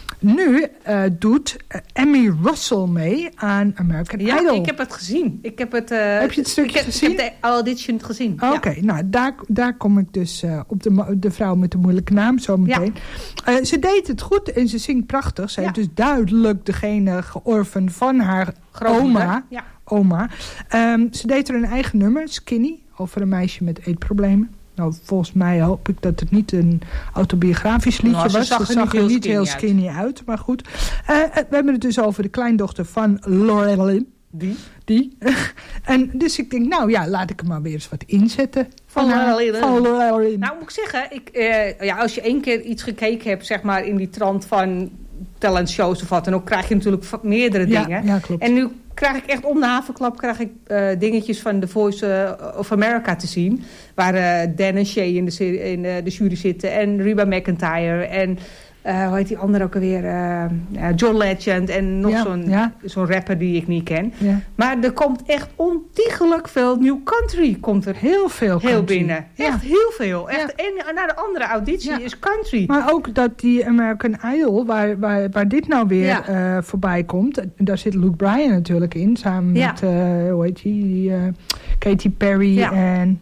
Nu uh, doet uh, Emmy Russell mee aan American Ja, Idol. ik heb het gezien. Ik heb, het, uh, Heb je het stukje ik heb, gezien? Ik heb de audition gezien. Oh, Oké, Ja. nou daar, daar kom ik dus uh, op de, mo- de vrouw met de moeilijke naam zo meteen. Uh, ze deed het goed en ze zingt prachtig. Ze Ja. heeft dus duidelijk degene georven van haar Grootmoeder. oma. Ja. oma. Um, ze deed er een eigen nummer, Skinny, over een meisje met eetproblemen. Nou, volgens mij hoop ik dat het niet een autobiografisch liedje Nou, ze was. zag Ze er zag niet er heel niet heel skinny skinny uit, maar goed. Uh, we hebben het dus over de kleindochter van Lorelyn. Die? Die. En dus ik denk, nou ja, laat ik er maar weer eens wat inzetten. Van, Van haar- Lorelyn. van Lorelyn. Nou, moet ik zeggen, ik, eh, ja, als je één keer iets gekeken hebt, zeg maar, in die trant van talentshows of wat, dan ook krijg je natuurlijk va- meerdere Ja, dingen. ja, klopt. En nu krijg ik echt om de havenklap krijg ik uh, dingetjes van The Voice uh, of America te zien. Waar uh, Dan en Shay in, de, serie, in uh, de jury zitten. En Reba McEntire. En uh, hoe heet die andere ook alweer? Uh, uh, John Legend. En nog Ja, zo'n ja. zo'n rapper die ik niet ken. Ja. Maar er komt echt ontiegelijk veel nieuw country. Komt er Heel veel heel country. binnen. Ja. Echt heel veel. Echt, Ja. En naar de andere auditie Ja. is country. Maar ook dat die American Idol, waar, waar, waar dit nou weer Ja. uh, voorbij komt. Daar zit Luke Bryan natuurlijk in. Samen Ja. met, uh, hoe heet die, die uh, Katy Perry Ja. en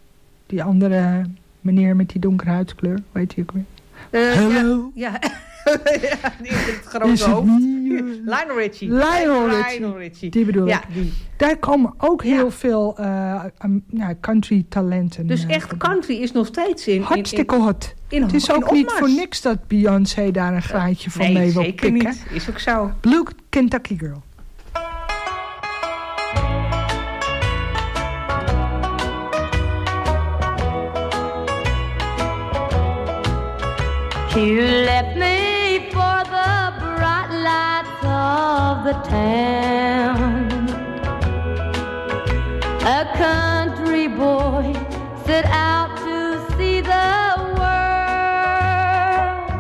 die andere meneer met die donkere huidskleur. Hoe heet die ook weer? Uh, Hello. Ja, ja. ja, die heeft het Is grote het hoofd. niet, uh, Lionel Richie. Lionel Richie. Lionel Richie. Die bedoel Ja, ik. die. Daar komen ook heel Ja. veel uh, um, ja, country talenten. Dus uh, echt voorbij. country is nog steeds in... in- Hartstikke hot. in, Het is in ook niet opmars. voor niks dat Beyoncé daar een graadje van nee, mee wil zeker pikken. niet. Is ook zo. Blue Kentucky Girl. You left me for the bright lights of the town. A country boy set out to see the world.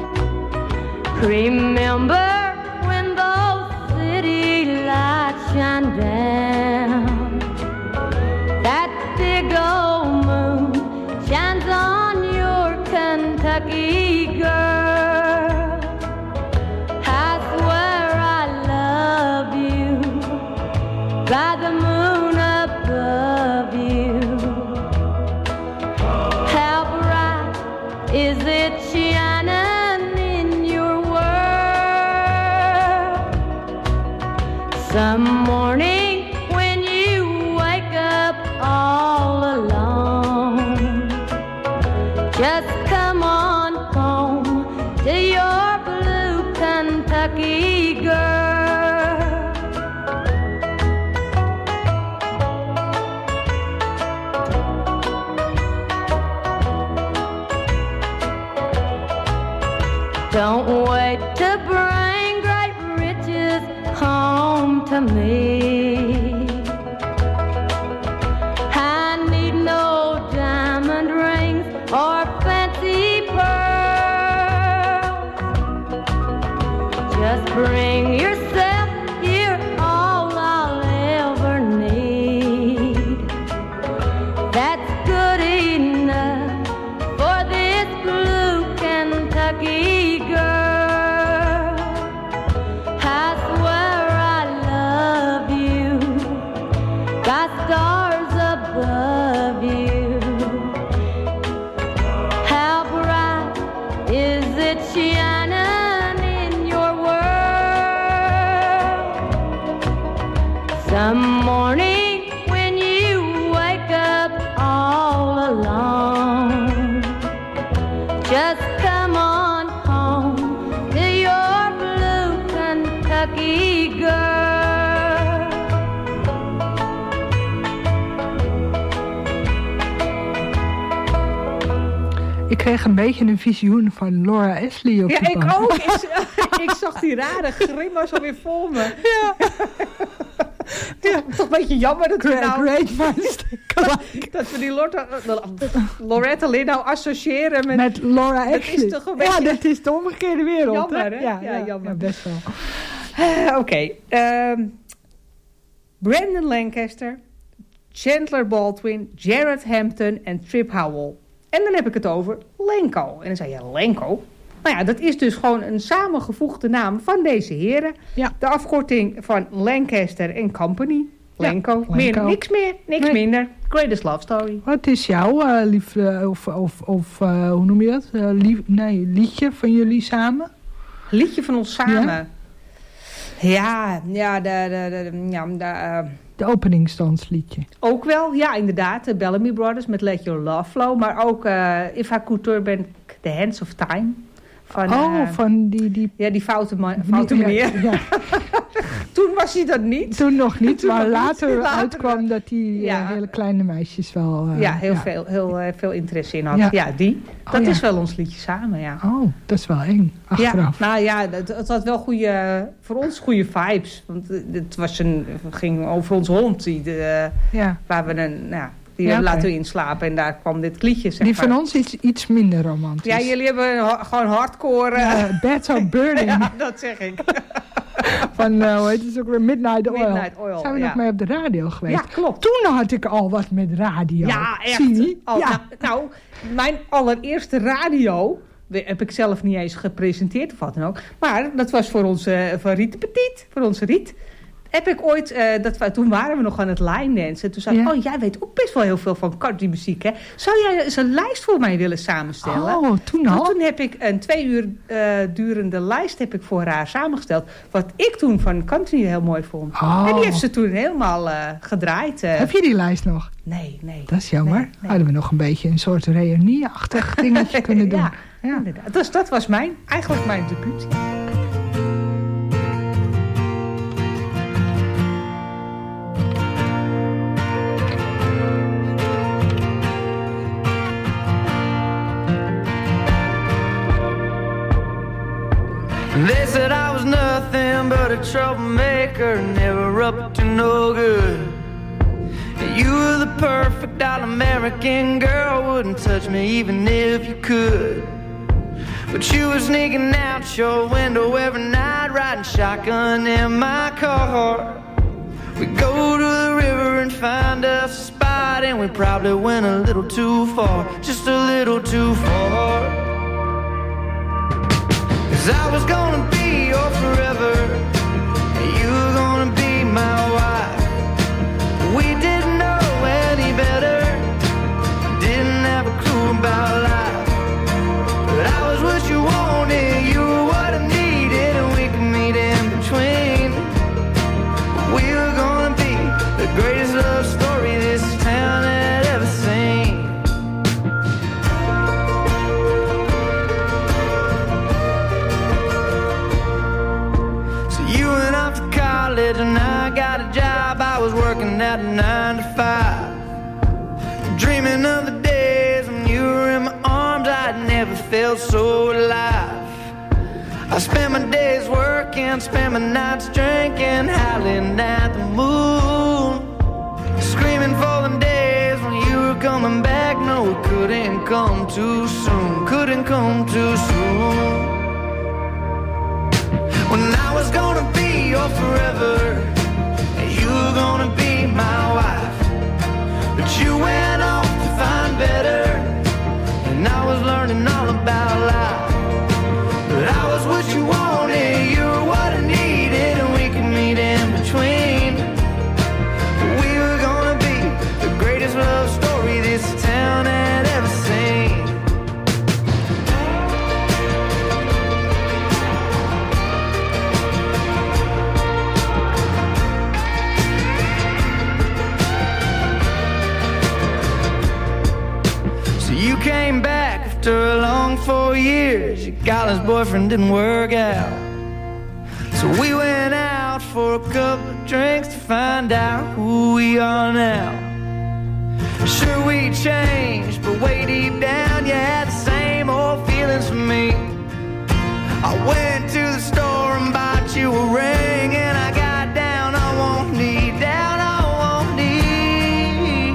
Remember when those city lights shine down? That big old moon shines on your Kentucky girl. I swear I love you by the moon above you. How bright is it shining in your world? Some morning when you wake up all alone, just come on home to your blue Kentucky girl. Don't wait to bring great riches home to me. I need no diamond rings or fancy pearls. Just bring yourself here, all I'll ever need. That's good enough for this blue Kentucky girl. I swear I love you by stars above you. How that's shining in your world. Some morning when you wake up all alone, just come on home to your blue Kentucky girl. Ik kreeg een beetje een visioen van Laura Ashley op Ja, de ik bank. ook. Ik, ik zag die rare grimas alweer voor me. Ja. Ja, toch een beetje jammer dat we Great, nou... great minds dat we die Loretta, Loretta Lynn nou associëren met... met Laura dat Ashley. is toch een beetje... Ja, dat is de omgekeerde wereld. Jammer, hè? Ja, Ja, ja, jammer. ja, best wel. Uh, Oké. Okay. ehm, Brandon Lancaster, Chandler Baldwin, Jared Hampton en Trip Howell. En dan heb ik het over Lenko. En dan zei je, Lenko? Nou ja, dat is dus gewoon een samengevoegde naam van deze heren. Ja. De afkorting van Lancaster and Company. Lenko. Ja, Meer, Lenko. niks meer, niks Nee. minder. Greatest Love Story. Wat is jouw uh, liefde, of, of, of uh, hoe noem je dat? Uh, lief, nee, liedje van jullie samen? Liedje van ons samen. Ja? Ja, ja, de, de, de, ja de, uh, De openingsdansliedje. ook wel. Ja, inderdaad. De Bellamy Brothers met Let Your Love Flow. Maar ook uh, If I Could Turn Back The Hands of Time. Van, oh, uh, van die... die ja, die foute, ma- foute ja, meneer. ja. Toen was hij dat niet. Toen nog niet, Toen maar nog later, niet. Later uitkwam dat die Ja. uh, hele kleine meisjes wel... Uh, ja, heel, Veel, heel uh, veel interesse in had. Ja. Ja, die. Oh, Dat ja. is wel ons liedje samen, ja. Oh, dat is wel eng, achteraf. Ja, nou ja, het, het had wel goede, voor ons goede vibes. Want het was een, het ging over ons hond, die de, Ja. waar we een, nou, die Ja, laten oké. we inslapen. En daar kwam dit liedje, zeg Die maar. van ons is iets minder romantisch. Ja, jullie hebben ha- gewoon hardcore... uh, Ja, Beds Are Burning. ja, dat zeg ik. Van, uh, hoe heet het ook weer? Midnight Oil. Midnight Oil, Zijn we ja. nog mee op de radio geweest? Ja, klopt. Toen had ik al wat met radio. Ja, echt. Zie je? Al- Ja. nou, nou, mijn allereerste radio... heb ik zelf niet eens gepresenteerd of wat dan ook. Maar dat was voor onze voor Riet de Petit, voor onze Riet. Heb ik ooit, uh, dat we, toen waren we nog aan het line dansen. Toen zei ik, Ja. oh, jij weet ook best wel heel veel van countrymuziek, hè? Zou jij eens een lijst voor mij willen samenstellen? Oh, toen al? Toen heb ik een twee uur uh, durende lijst heb ik voor haar samengesteld. Wat ik toen van country heel mooi vond. Oh. En die heeft ze toen helemaal uh, gedraaid. Uh. Heb je die lijst nog? Nee, nee. Dat is jammer. Nee, nee. Hadden we nog een beetje een soort reunieachtig dingetje kunnen doen. Ja, Ja. inderdaad. Dus dat was mijn, eigenlijk mijn debuut. They said I was nothing but a troublemaker, never up to no good. You were the perfect all-American girl, wouldn't touch me even if you could. But you were sneaking out your window every night, riding shotgun in my car. We go to the river and find us a spot, and we probably went a little too far, just a little too far. 'Cause I was gonna be your forever, and you were gonna be my wife. We didn't know any better, didn't have a clue about life. But I was what you wanted, you were what I needed, and we could meet in between. We were gonna be the greatest love story this town had ever seen. So you went off to college and I got a job. I was working at nine to five, dreaming of the days when you were in my arms. I'd never felt so alive. I spent my days working, spent my nights drinking, howling at the moon, screaming for the days when you were coming back. No, it couldn't come too soon, couldn't come too soon. When I was gonna be your forever, and you were gonna be my wife. But you went off to find better, and I was learning all about life. But I was what you wanted, you were what I needed, and we could meet in between. We were gonna be the greatest love story this town had ever seen. four years, your college boyfriend didn't work out. So we went out for a couple of drinks to find out who we are now. Sure we changed, but way deep down you had the same old feelings for me. I went to the store and bought you a ring, and I got down on one knee, down on one knee.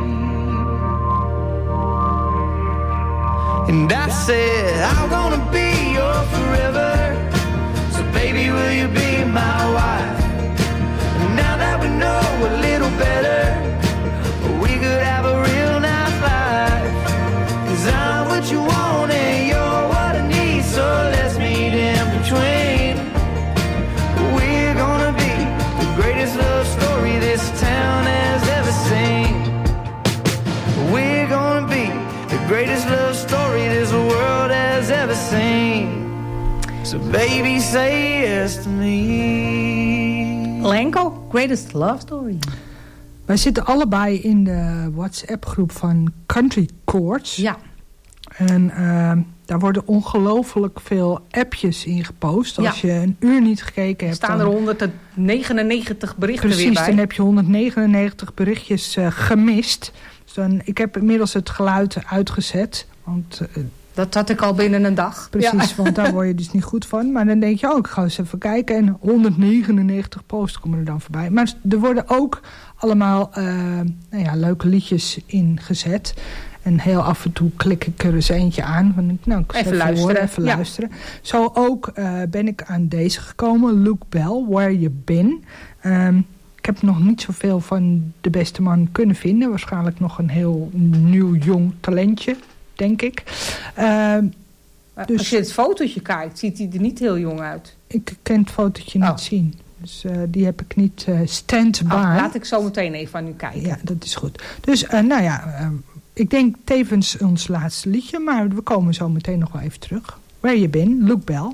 And I said, I'm gonna be your forever, so baby, will you be my wife? And now that we know a little better, we could have a real nice life. 'Cause I'm what you want and you're what I need, so let's meet in between. We're gonna be the greatest love story this town has ever seen. We're gonna be the greatest love story this world has ever seen. So baby, say yes to me. Lenko, greatest love story. Wij zitten allebei in de WhatsApp-groep van Country Chords. Ja. En uh, daar worden ongelooflijk veel appjes in gepost. Als Ja. je een uur niet gekeken hebt... Er staan er honderdnegenennegentig berichten Precies, weer bij. dan heb je honderdnegenennegentig berichtjes uh, gemist. Dus dan, ik heb inmiddels het geluid uitgezet. Want, uh, dat had ik al binnen een dag. Precies, Ja. want daar word je dus niet goed van. Maar dan denk je, oh, ik ga eens even kijken. En honderdnegenennegentig posts komen er dan voorbij. Maar er worden ook allemaal uh, nou ja, leuke liedjes ingezet. En heel af en toe klik ik er eens eentje aan. Want ik, nou, ik Even even luisteren, horen, even ja. luisteren. Zo ook uh, ben ik aan deze gekomen. Luke Bell, Where You Been. Um, ik heb nog niet zoveel van de beste man kunnen vinden. Waarschijnlijk nog een heel nieuw, jong talentje, denk ik. Uh, dus, als je het fotootje kijkt, ziet hij er niet heel jong uit. Ik kan het fotootje oh. niet zien. Dus uh, die heb ik niet uh, stand-by. Oh, laat ik zo meteen even aan u kijken. Ja, dat is goed. Dus, uh, nou ja, uh, ik denk tevens ons laatste liedje. Maar we komen zo meteen nog wel even terug. Where You Been, Luke Bell.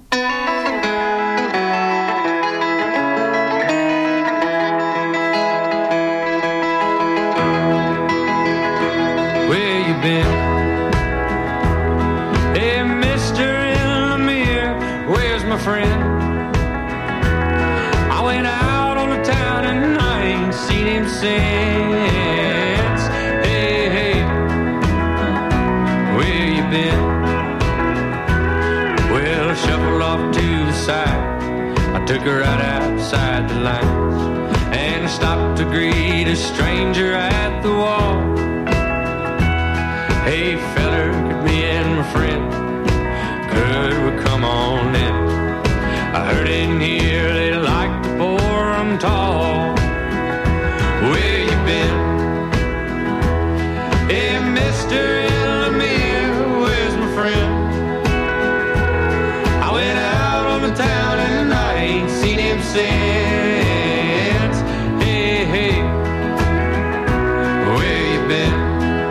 Where you been? Hey, mister in the mirror, where's my friend? I went out on the town and I ain't seen him since. Hey, hey, where you been? Well, I shuffled off to the side. I took her right outside the lines, and I stopped to greet a stranger at the wall. Hey feller, could me and my friend, could we come on in? I heard in here they like to bore 'em tall. Where you been? Hey mister in the mirror, where's my friend? I went out on the town and I ain't seen him since. Hey, hey, where you been?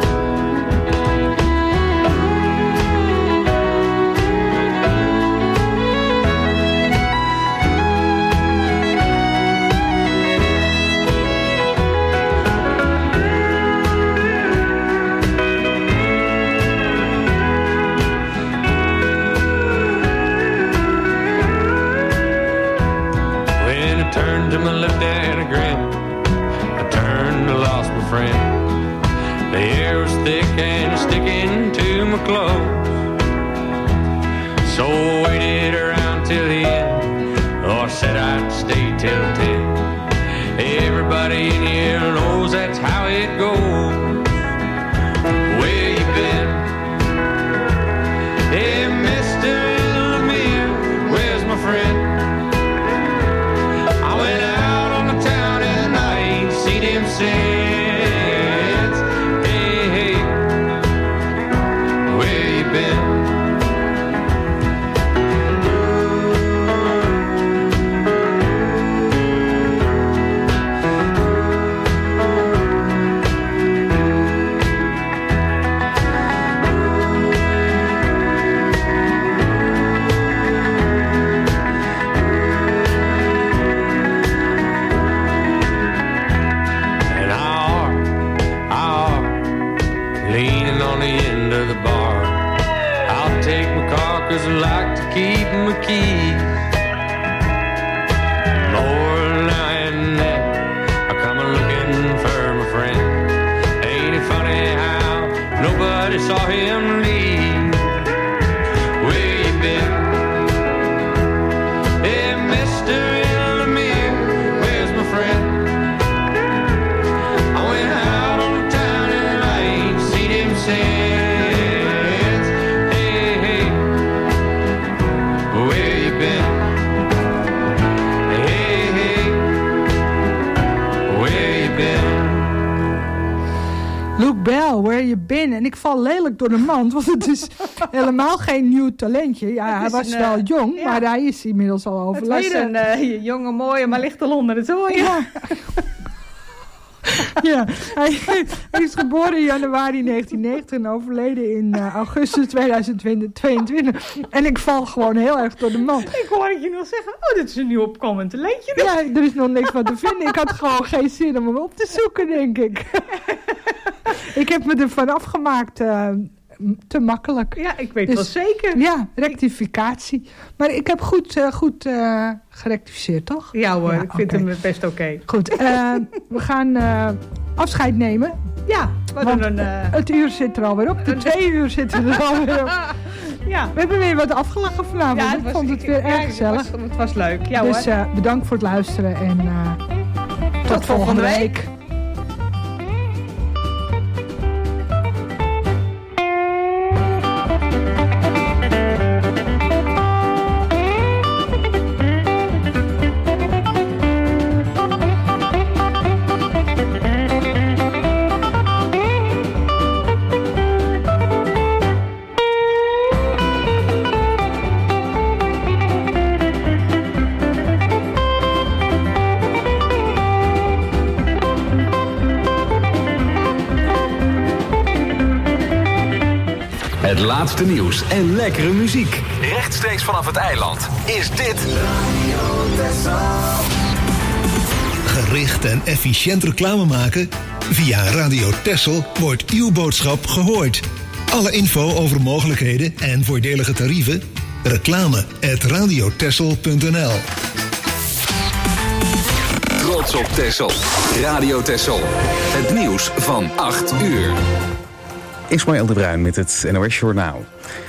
To my left and a grin, I turned and lost my friend. The air was thick and sticking to my clothes, so I waited around till the end. Oh, I said I'd stay till ten. Everybody in here knows that's how it goes. Where you been? Hey mister in the mirror, where's my friend? Since, hey, hey, where you been? 'cause I like to keep my keys. More than that, I come looking for my friend. Ain't it funny how nobody saw him leave? Where you been? Hey, mister in the mirror, where's my friend? I went out on town and I ain't seen him since. Hey, hey, where you been? Hey, hey, where you been? Luke Bell, Where You Been. En ik val lelijk door de mand, want het is helemaal geen nieuw talentje. Ja, hij was een, wel uh, jong, ja. maar hij is inmiddels al overleden. Het was een uh, jonge, mooie, maar lichte Londen. Dat is wel ja. Ja, hij, hij is geboren in januari negentien negentig en overleden in uh, augustus tweeduizend tweeëntwintig. En ik val gewoon heel erg door de mand. Ik hoor je nog zeggen, oh, dit is een nieuw opkomend talentje. Ja, er is nog niks van te vinden. Ik had gewoon geen zin om hem op te zoeken, denk ik. Ik heb me ervan afgemaakt. Uh, te makkelijk. Ja, ik weet dus, wel zeker. Ja, rectificatie. Maar ik heb goed, uh, goed uh, gerectificeerd, toch? Ja hoor, ja, ik vind okay. hem best oké. Okay. Goed, uh, we gaan uh, afscheid nemen. Ja, we doen een... Uh... Het uur zit er alweer op. De twee uur zitten er alweer op. Ja. We hebben weer wat afgelachen vanavond. Ja, ik was, vond het weer erg ja, gezellig. Het was, het was leuk. Ja, dus uh, bedankt voor het luisteren en uh, tot, tot volgende week. week. Het laatste nieuws en lekkere muziek. Rechtstreeks vanaf het eiland is dit... Gericht en efficiënt reclame maken? Via Radio Texel wordt uw boodschap gehoord. Alle info over mogelijkheden en voordelige tarieven? Reclame at radiotexel punt n l. Trots op Texel. Radio Texel. Het nieuws van acht uur. Ismaël de Bruin met het N O S Journaal.